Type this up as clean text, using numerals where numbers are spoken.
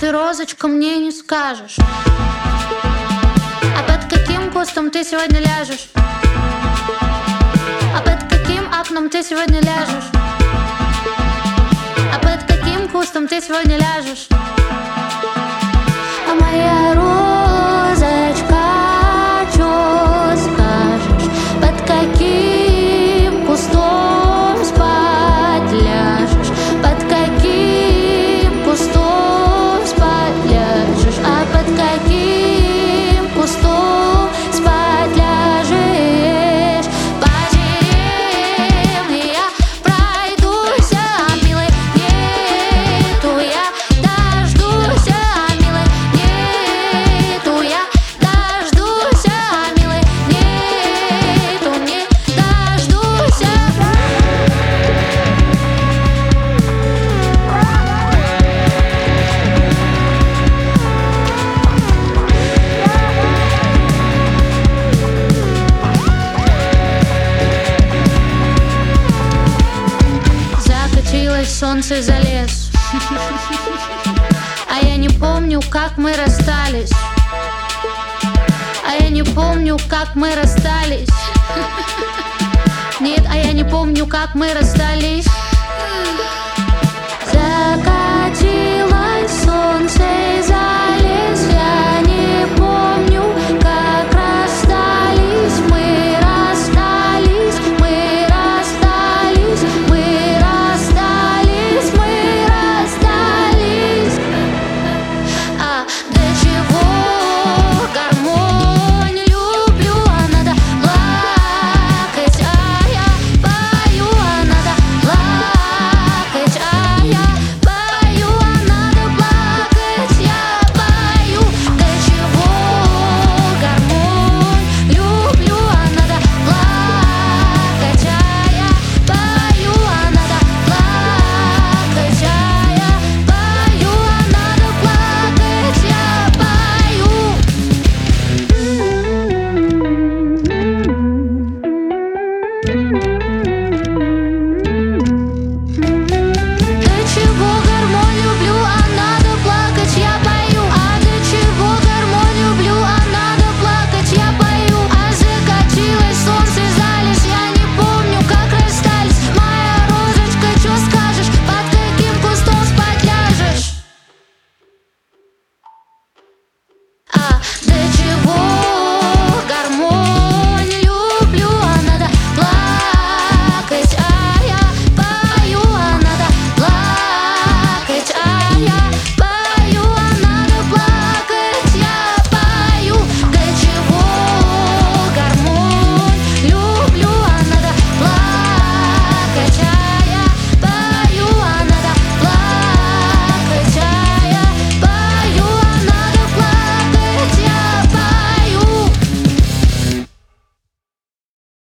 ты, розочка, мне не скажешь? А под каким кустом ты сегодня ляжешь? А под каким окном ты сегодня ляжешь? А под каким кустом ты сегодня ляжешь? А моя розочка, чё скажешь? Под каким кустом спать ляжешь? Под каким кустом спать ляжешь? А под каким кустом спать ляжешь? По деревне я пройдусь, а милой нету, я дождусь, а милой нету, я дождусь, а милой нету, не дождусь. Закатилось солнце за лес, а я не помню, как мы расстались. А я не помню, как мы расстались. Нет, а я не помню, как мы расстались.